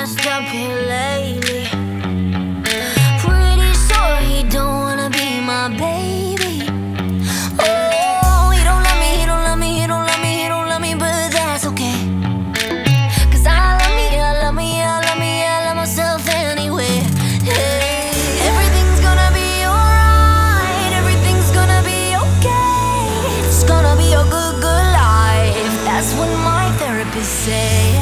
messed up here lately. Pretty sure he don't wanna be my baby. Oh, he don't love me, he don't love me, he don't love me, he don't love me, but that's okay. 'Cause I love me, I love me, I love me, I love myself anyway. Hey, everything's gonna be alright, everything's gonna be okay. It's gonna be a good, good life. That's what my therapist say.